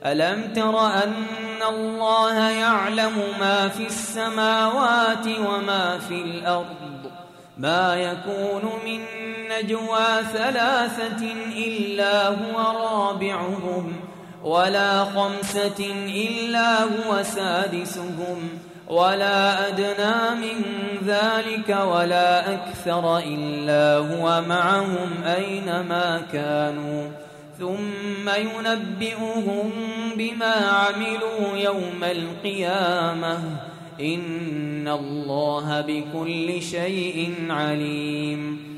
ألم تر أن الله يعلم ما في السماوات وما في الأرض ما يكون من نجوى ثلاثة إلا هو رابعهم ولا خمسة إلا هو سادسهم ولا أدنى من ذلك ولا أكثر إلا هو معهم أينما كانوا ثم ينبئهم بما عملوا يوم القيامة إن الله بكل شيء عليم.